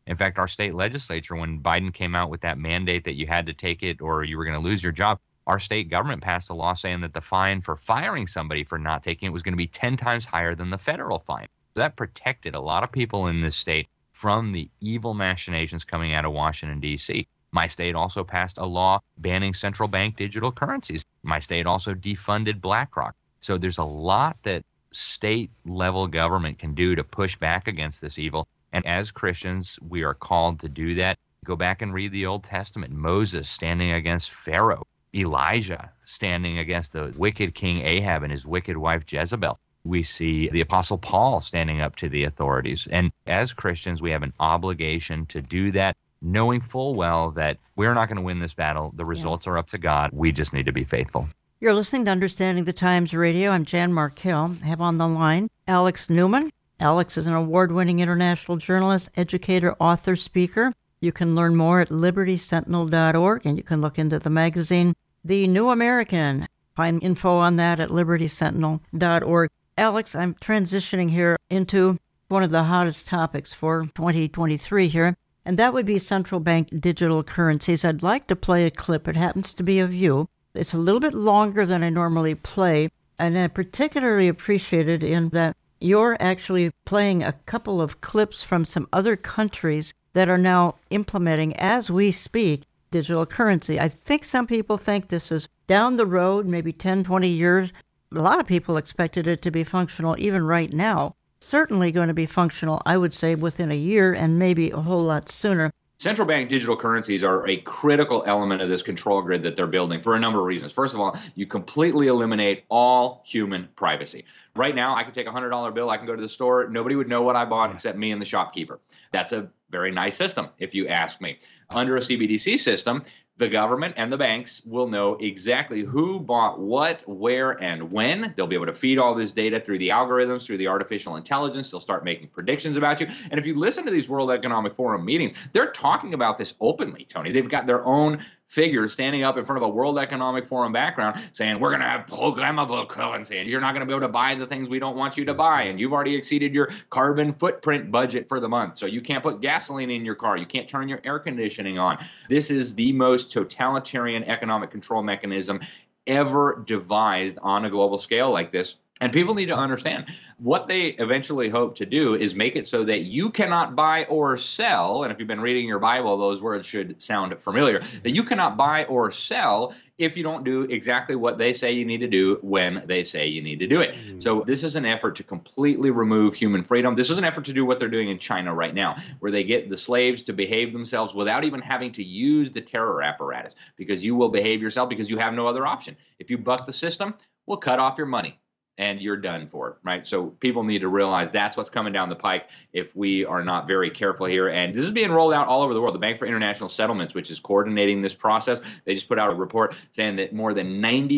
In fact, our state legislature, when Biden came out with that mandate that you had to take it or you were going to lose your job, our state government passed a law saying that the fine for firing somebody for not taking it was going to be 10 times higher than the federal fine. That protected a lot of people in this state from the evil machinations coming out of Washington, D.C. My state also passed a law banning central bank digital currencies. My state also defunded BlackRock. So there's a lot that state-level government can do to push back against this evil. And as Christians, we are called to do that. Go back and read the Old Testament. Moses standing against Pharaoh. Elijah standing against the wicked King Ahab and his wicked wife Jezebel. We see the Apostle Paul standing up to the authorities. And as Christians, we have an obligation to do that, knowing full well that we're not going to win this battle. The results are up to God. We just need to be faithful. You're listening to Understanding the Times Radio. I'm Jan Markell. I have on the line Alex Newman. Alex is an award-winning international journalist, educator, author, speaker. You can learn more at libertysentinel.org, and you can look into the magazine, The New American. Find info on that at libertysentinel.org. Alex, I'm transitioning here into one of the hottest topics for 2023 here, and that would be central bank digital currencies. I'd like to play a clip. It happens to be of you. It's a little bit longer than I normally play, and I particularly appreciate it in that you're actually playing a couple of clips from some other countries that are now implementing, as we speak, digital currency. I think some people think this is down the road, maybe 10, 20 years. A lot of people expected it to be functional even right now. Certainly going to be functional, I would say, within a year and maybe a whole lot sooner. Central bank digital currencies are a critical element of this control grid that they're building for a number of reasons. First of all, you completely eliminate all human privacy. Right now, I can take a $100 bill, I can go to the store, nobody would know what I bought except me and the shopkeeper. That's a very nice system, if you ask me. Under a CBDC system, the government and the banks will know exactly who bought what, where, and when. They'll be able to feed all this data through the algorithms, through the artificial intelligence. They'll start making predictions about you. And if you listen to these World Economic Forum meetings, they're talking about this openly, Tony. They've got their own figures standing up in front of a World Economic Forum background saying, we're going to have programmable currency, and you're not going to be able to buy the things we don't want you to buy, and you've already exceeded your carbon footprint budget for the month, so you can't put gasoline in your car, you can't turn your air conditioning on. This is the most totalitarian economic control mechanism ever devised on a global scale like this. And people need to understand what they eventually hope to do is make it so that you cannot buy or sell, and if you've been reading your Bible, those words should sound familiar, that you cannot buy or sell if you don't do exactly what they say you need to do when they say you need to do it. So this is an effort to completely remove human freedom. This is an effort to do what they're doing in China right now, where they get the slaves to behave themselves without even having to use the terror apparatus, because you will behave yourself because you have no other option. If you buck the system, we'll cut off your money. And you're done for it, right? So people need to realize that's what's coming down the pike if we are not very careful here. And this is being rolled out all over the world. The Bank for International Settlements, which is coordinating this process, they just put out a report saying that more than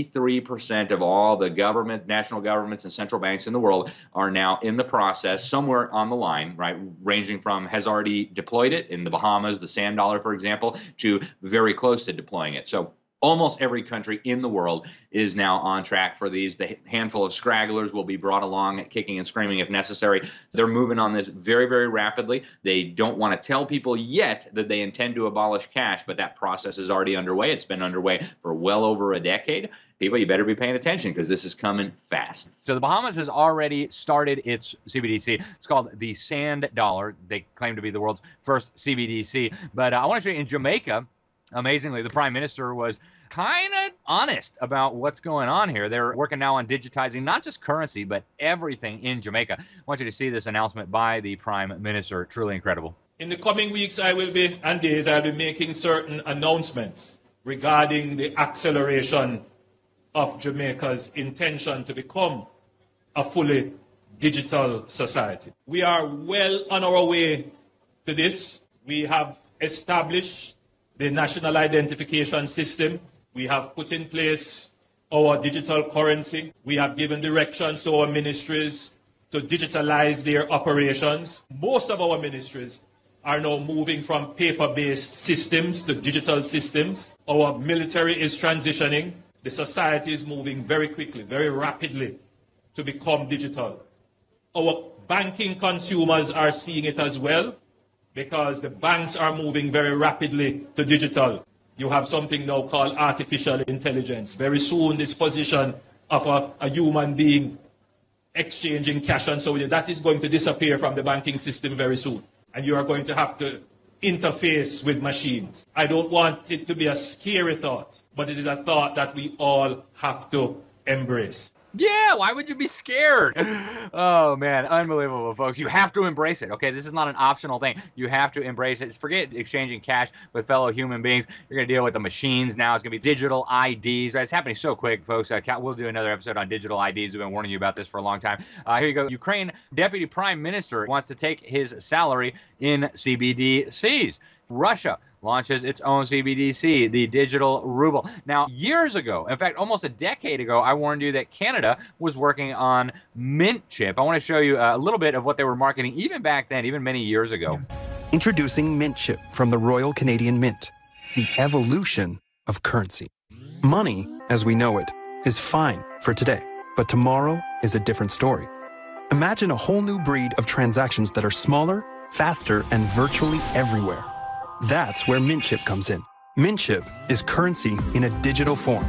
93% of all the government, national governments and central banks in the world are now in the process, somewhere on the line, right, ranging from has already deployed it in the Bahamas, the sand dollar, for example, to very close to deploying it. So almost every country in the world is now on track for these. The handful of scragglers will be brought along, kicking and screaming if necessary. They're moving on this very, very rapidly. They don't want to tell people yet that they intend to abolish cash, but that process is already underway. It's been underway for well over a decade. People, you better be paying attention because this is coming fast. So the Bahamas has already started its CBDC. It's called the Sand Dollar. They claim to be the world's first CBDC. But I want to show you in Jamaica, amazingly, the prime minister was kind of honest about what's going on here. They're working now on digitizing not just currency, but everything in Jamaica. I want you to see this announcement by the prime minister. Truly incredible. In the coming weeks and days, I'll be making certain announcements regarding the acceleration of Jamaica's intention to become a fully digital society. We are well on our way to this. We have established the national identification system. We have put in place our digital currency. We have given directions to our ministries to digitalize their operations. Most of our ministries are now moving from paper-based systems to digital systems. Our military is transitioning. The society is moving very quickly, very rapidly to become digital. Our banking consumers are seeing it as well. because the banks are moving very rapidly to digital. You have something now called artificial intelligence. Very soon, this position of a human being exchanging cash and so on, that is going to disappear from the banking system very soon. And you are going to have to interface with machines. I don't want it to be a scary thought, but it is a thought that we all have to embrace. Yeah, why would you be scared? Oh, man, unbelievable, folks. You have to embrace it, okay? This is not an optional thing. You have to embrace it. Forget exchanging cash with fellow human beings. You're going to deal with the machines now. It's going to be digital IDs. Right? It's happening so quick, folks. We'll do another episode on digital IDs. We've been warning you about this for a long time. Here you go. Ukraine Deputy Prime Minister wants to take his salary in CBDCs. Russia launches its own CBDC, the digital ruble. Now, years ago, in fact, almost a decade ago, I warned you that Canada was working on Mint Chip. I want to show you a little bit of what they were marketing even back then, even many years ago. Introducing Mint Chip from the Royal Canadian Mint, the evolution of currency. Money, as we know it, is fine for today, but tomorrow is a different story. Imagine a whole new breed of transactions that are smaller, faster, and virtually everywhere. That's where Mint Chip comes in. Mint Chip is currency in a digital form.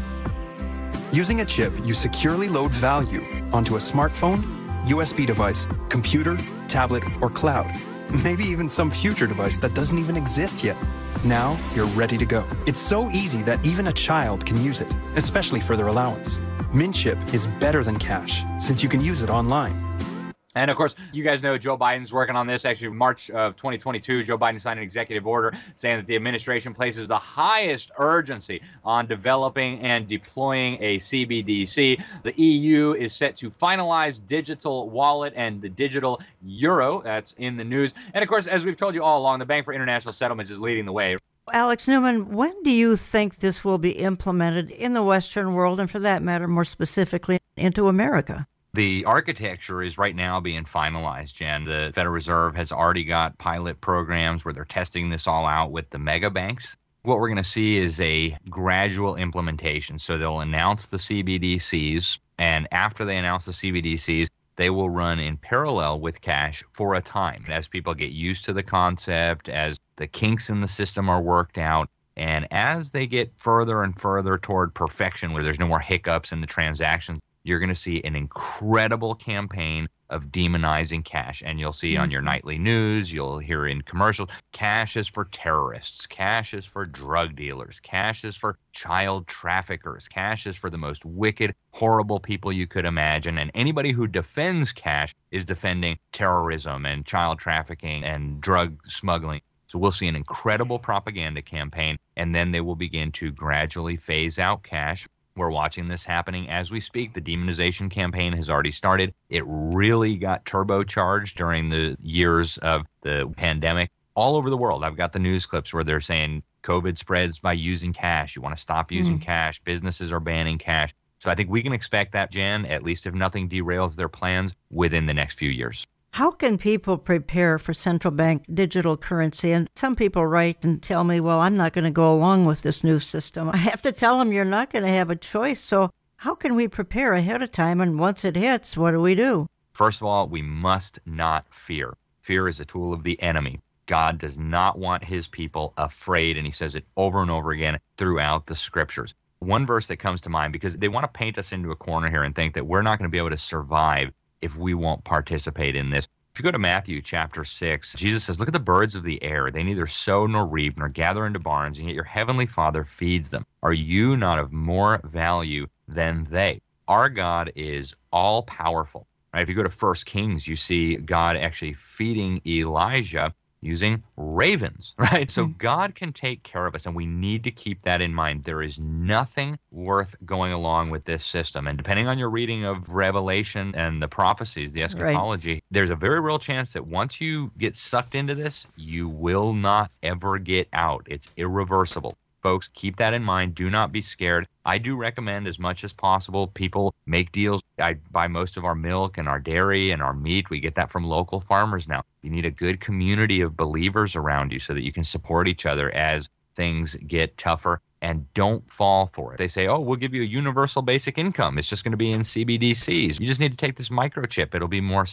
Using a chip, you securely load value onto a smartphone, USB device, computer, tablet, or cloud. Maybe even some future device that doesn't even exist yet. Now you're ready to go. It's so easy that even a child can use it, especially for their allowance. Mint Chip is better than cash since you can use it online. And, of course, you guys know Joe Biden's working on this. Actually, March of 2022, Joe Biden signed an executive order saying that the administration places the highest urgency on developing and deploying a CBDC. The EU is set to finalize digital wallet and the digital euro. That's in the news. And, of course, as we've told you all along, the Bank for International Settlements is leading the way. Alex Newman, when do you think this will be implemented in the Western world and, for that matter, more specifically, into America? The architecture is right now being finalized, Jen. The Federal Reserve has already got pilot programs where they're testing this all out with the mega banks. What we're going to see is a gradual implementation. So they'll announce the CBDCs, and after they announce the CBDCs, they will run in parallel with cash for a time. As people get used to the concept, as the kinks in the system are worked out, and as they get further and further toward perfection, where there's no more hiccups in the transactions, you're going to see an incredible campaign of demonizing cash. And you'll see on your nightly news, you'll hear in commercials, cash is for terrorists, cash is for drug dealers, cash is for child traffickers, cash is for the most wicked, horrible people you could imagine. And anybody who defends cash is defending terrorism and child trafficking and drug smuggling. So we'll see an incredible propaganda campaign, and then they will begin to gradually phase out cash. We're watching this happening as we speak. The demonization campaign has already started. It really got turbocharged during the years of the pandemic all over the world. I've got the news clips where they're saying COVID spreads by using cash. You want to stop using cash. Businesses are banning cash. So I think we can expect that, Jan, at least if nothing derails their plans, within the next few years. How can people prepare for central bank digital currency? And some people write and tell me, well, I'm not going to go along with this new system. I have to tell them you're not going to have a choice. So how can we prepare ahead of time? And once it hits, what do we do? First of all, we must not fear. Fear is a tool of the enemy. God does not want his people afraid, and he says it over and over again throughout the scriptures. One verse that comes to mind, because they want to paint us into a corner here and think that we're not going to be able to survive if we won't participate in this. If you go to Matthew chapter 6, Jesus says, look at the birds of the air. They neither sow nor reap nor gather into barns, and yet your heavenly Father feeds them. Are you not of more value than they? Our God is all powerful. Right? If you go to 1 Kings, you see God actually feeding Elijah using ravens, right? So God can take care of us, and we need to keep that in mind. There is nothing worth going along with this system. And depending on your reading of Revelation and the prophecies, the eschatology, there's a very real chance that once you get sucked into this, you will not ever get out. It's irreversible. Folks, keep that in mind. Do not be scared. I do recommend as much as possible people make deals. I buy most of our milk and our dairy and our meat. We get that from local farmers now. You need a good community of believers around you so that you can support each other as things get tougher, and don't fall for it. They say, oh, we'll give you a universal basic income. It's just going to be in CBDCs. You just need to take this microchip. It'll be more safe.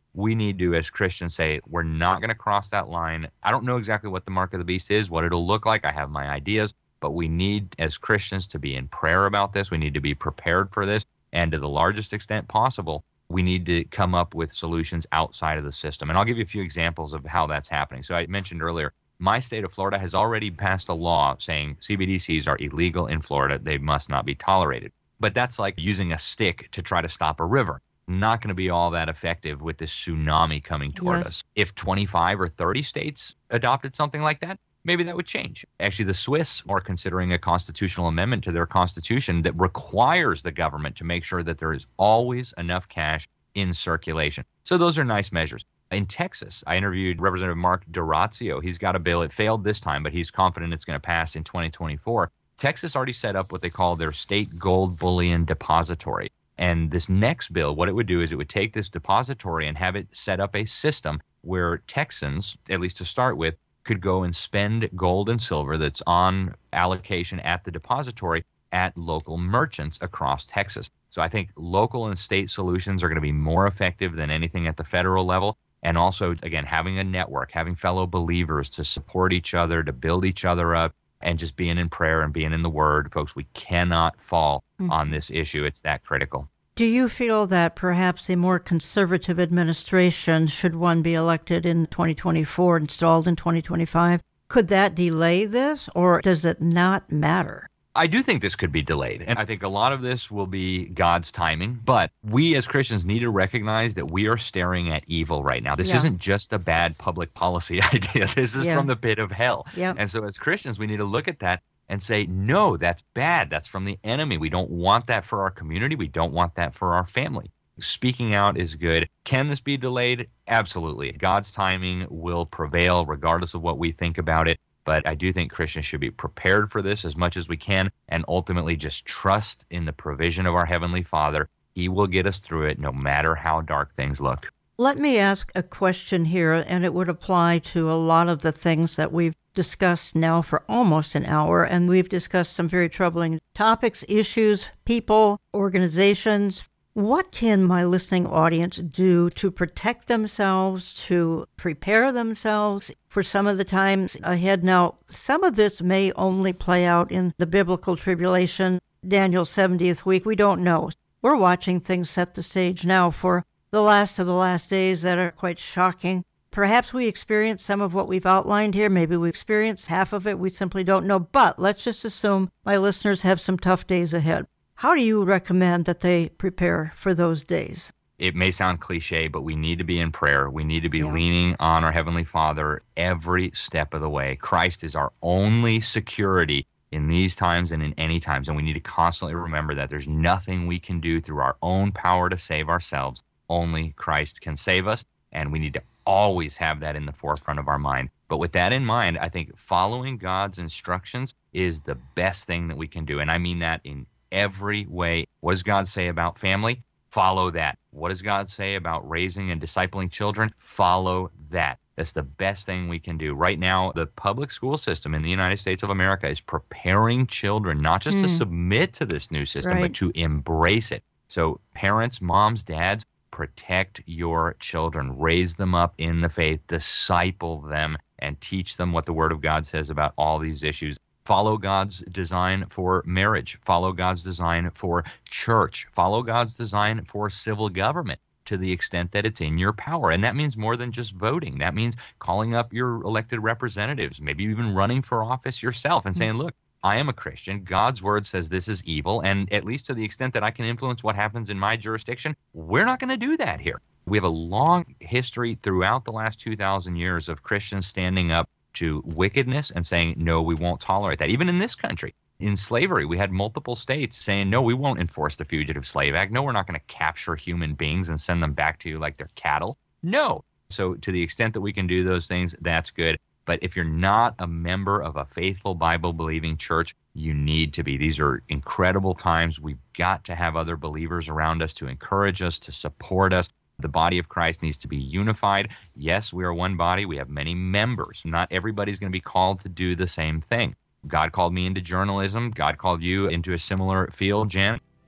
we need to, as Christians, say, we're not going to cross that line. I don't know exactly what the mark of the beast is, what it'll look like. I have my ideas, but we need, as Christians, to be in prayer about this. We need to be prepared for this. And to the largest extent possible, we need to come up with solutions outside of the system. And I'll give you a few examples of how that's happening. So I mentioned earlier, my state of Florida has already passed a law saying CBDCs are illegal in Florida. They must not be tolerated. But that's like using a stick to try to stop a river. Not going to be all that effective with this tsunami coming toward us. If 25 or 30 states adopted something like that, maybe that would change. Actually, the Swiss are considering a constitutional amendment to their constitution that requires the government to make sure that there is always enough cash in circulation. So those are nice measures. In Texas, I interviewed Representative Mark D'Orazio. He's got a bill. It failed this time, but he's confident it's going to pass in 2024. Texas already set up what they call their state gold bullion depository. And this next bill, what it would do is it would take this depository and have it set up a system where Texans, at least to start with, could go and spend gold and silver that's on allocation at the depository at local merchants across Texas. So I think local and state solutions are going to be more effective than anything at the federal level. And also, again, having a network, having fellow believers to support each other, to build each other up, and just being in prayer and being in the Word. Folks, we cannot fall on this issue. It's that critical. Do you feel that perhaps a more conservative administration, should one be elected in 2024, installed in 2025, could that delay this, or does it not matter? I do think this could be delayed, and I think a lot of this will be God's timing, but we as Christians need to recognize that we are staring at evil right now. This isn't just a bad public policy idea. This is from the pit of hell. And so as Christians, we need to look at that and say, no, that's bad. That's from the enemy. We don't want that for our community. We don't want that for our family. Speaking out is good. Can this be delayed? Absolutely. God's timing will prevail regardless of what we think about it. But I do think Christians should be prepared for this as much as we can and ultimately just trust in the provision of our Heavenly Father. He will get us through it no matter how dark things look. Let me ask a question here, and it would apply to a lot of the things that we've discussed now for almost an hour, and we've discussed some very troubling topics, issues, people, organizations. What can my listening audience do to protect themselves, to prepare themselves for some of the times ahead? Now, some of this may only play out in the biblical tribulation, Daniel's 70th week. We don't know. We're watching things set the stage now for the last of the last days that are quite shocking. Perhaps we experience some of what we've outlined here. Maybe we experience half of it. We simply don't know. But let's just assume my listeners have some tough days ahead. How do you recommend that they prepare for those days? It may sound cliche, but we need to be in prayer. We need to be leaning on our Heavenly Father every step of the way. Christ is our only security in these times and in any times. And we need to constantly remember that there's nothing we can do through our own power to save ourselves. Only Christ can save us. And we need to always have that in the forefront of our mind. But with that in mind, I think following God's instructions is the best thing that we can do. And I mean that in every way. What does God say about family? Follow that. What does God say about raising and discipling children? Follow that. That's the best thing we can do. Right now, the public school system in the United States of America is preparing children not just to submit to this new system, but to embrace it. So parents, moms, dads, protect your children. Raise them up in the faith. Disciple them and teach them what the Word of God says about all these issues. Follow God's design for marriage. Follow God's design for church. Follow God's design for civil government to the extent that it's in your power. And that means more than just voting. That means calling up your elected representatives, maybe even running for office yourself and saying, look, I am a Christian. God's word says this is evil. And at least to the extent that I can influence what happens in my jurisdiction, we're not going to do that here. We have a long history throughout the last 2,000 years of Christians standing up to wickedness and saying, no, we won't tolerate that. Even in this country, in slavery, we had multiple states saying, no, we won't enforce the Fugitive Slave Act. No, we're not going to capture human beings and send them back to you like they're cattle. No. So to the extent that we can do those things, that's good. But if you're not a member of a faithful Bible-believing church, you need to be. These are incredible times. We've got to have other believers around us to encourage us, to support us. The body of Christ needs to be unified. Yes, we are one body. We have many members. Not everybody's going to be called to do the same thing. God called me into journalism. God called you into a similar field, Jan.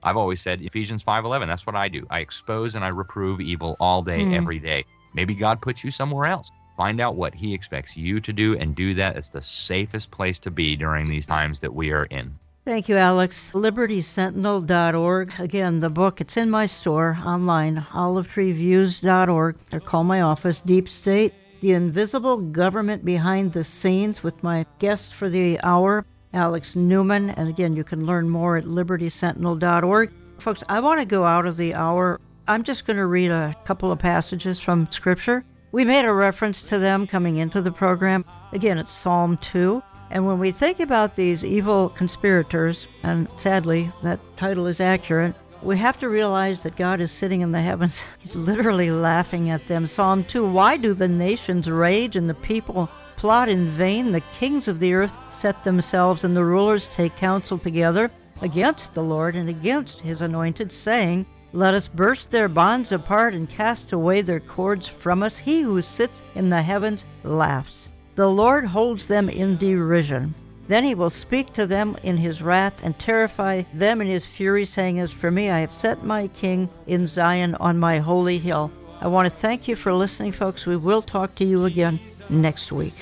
I've always said Ephesians 5:11. That's what I do. I expose and I reprove evil all day, every day. Maybe God puts you somewhere else. Find out what he expects you to do and do that. It's the safest place to be during these times that we are in. Thank you, Alex. LibertySentinel.org. Again, the book, it's in my store online, olivetreeviews.org, or call my office, Deep State, The Invisible Government Behind the Scenes, with my guest for the hour, Alex Newman. And again, you can learn more at LibertySentinel.org. Folks, I want to go out of the hour. I'm just going to read a couple of passages from Scripture. We made a reference to them coming into the program. Again, it's Psalm 2. And when we think about these evil conspirators, and sadly, that title is accurate, we have to realize that God is sitting in the heavens. He's literally laughing at them. Psalm 2, why do the nations rage and the people plot in vain? The kings of the earth set themselves and the rulers take counsel together against the Lord and against his anointed, saying, let us burst their bonds apart and cast away their cords from us. He who sits in the heavens laughs. The Lord holds them in derision. Then he will speak to them in his wrath and terrify them in his fury, saying, as for me, I have set my king in Zion on my holy hill. I want to thank you for listening, folks. We will talk to you again next week.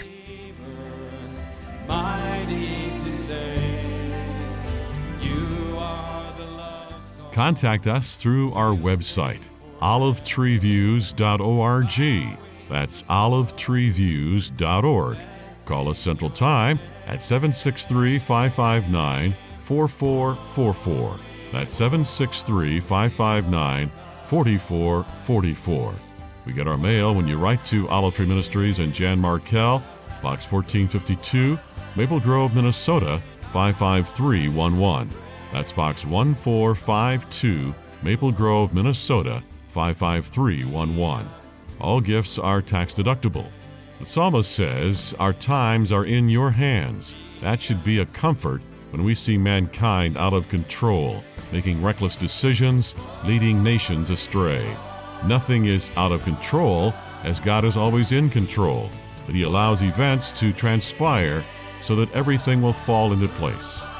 Contact us through our website, olivetreeviews.org. That's olivetreeviews.org. Call us Central Time at 763-559-4444. That's 763-559-4444. We get our mail when you write to Olive Tree Ministries and Jan Markell, Box 1452, Maple Grove, Minnesota, 55311. That's Box 1452, Maple Grove, Minnesota, 55311. All gifts are tax deductible. The psalmist says, our times are in your hands. That should be a comfort when we see mankind out of control, making reckless decisions, leading nations astray. Nothing is out of control, as God is always in control, but he allows events to transpire so that everything will fall into place.